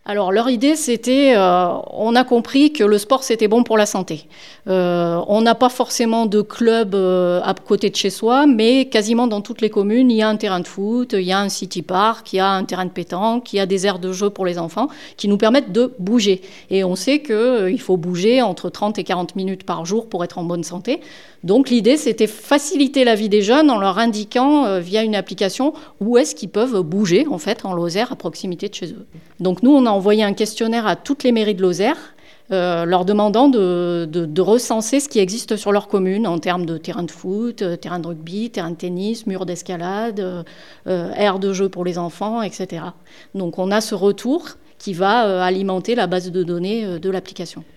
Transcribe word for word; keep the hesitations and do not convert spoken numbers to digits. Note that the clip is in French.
Alors leur idée, c'était, euh, on a compris que le sport, c'était bon pour la santé. Euh, on n'a pas forcément de club euh, à côté de chez soi, mais quasiment dans toutes les communes, il y a un terrain de foot, il y a un city park, il y a un terrain de pétanque, il y a des aires de jeu pour les enfants qui nous permettent de bouger. Et on sait qu'il euh, faut bouger entre trente et quarante minutes par jour pour être en bonne santé. Donc l'idée, c'était faciliter la vie des jeunes en leur indiquant euh, via une application où est-ce qu'ils peuvent bouger en fait en Lozère à proximité de chez eux. Donc nous, on a envoyé un questionnaire à toutes les mairies de Lozère, euh, leur demandant de, de, de recenser ce qui existe sur leur commune en termes de terrain de foot, euh, terrain de rugby, terrain de tennis, mur d'escalade, euh, euh, aire de jeu pour les enfants, et cetera. Donc on a ce retour qui va euh, alimenter la base de données euh, de l'application.